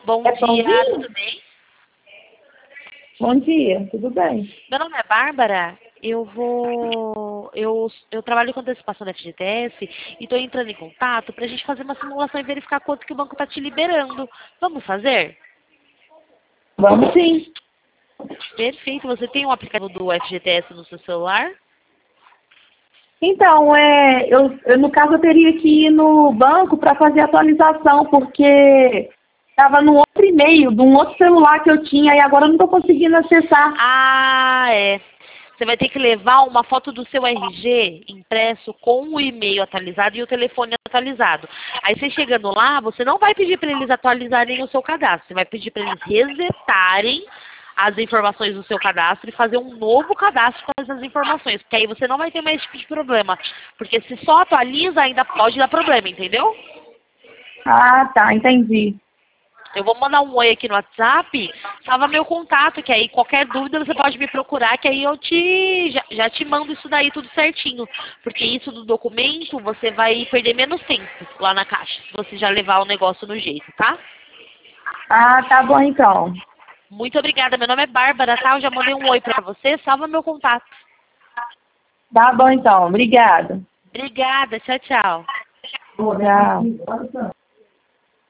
Bom É dia, Pãozinho? tudo bem? Bom dia, tudo bem? Meu nome é Bárbara. Eu trabalho com antecipação da FGTS e estou entrando em contato para a gente fazer uma simulação e verificar quanto que o banco está te liberando. Vamos fazer? Vamos sim. Perfeito. Você tem um aplicativo do FGTS no seu celular? Então, no caso, eu teria que ir no banco para fazer a atualização, porque estava no outro e-mail, de um outro celular que eu tinha, e agora eu não estou conseguindo acessar. Ah, é. Você vai ter que levar uma foto do seu RG impresso com o e-mail atualizado e o telefone atualizado. Aí você chegando lá, você não vai pedir para eles atualizarem o seu cadastro. Você vai pedir para eles resetarem as informações do seu cadastro e fazer um novo cadastro com essas informações. Porque aí você não vai ter mais esse tipo de problema. Porque se só atualiza, ainda pode dar problema, entendeu? Ah, tá, entendi. Eu vou mandar um oi aqui no WhatsApp, salva meu contato, que aí qualquer dúvida você pode me procurar, que aí eu já te mando isso daí tudo certinho. Porque isso do documento, você vai perder menos tempo lá na caixa, se você já levar o negócio no jeito, tá? Ah, tá bom então. Muito obrigada, meu nome é Bárbara, tá? Eu já mandei um oi pra você, salva meu contato. Tá bom então, obrigada. Obrigada, tchau, tchau. Tchau.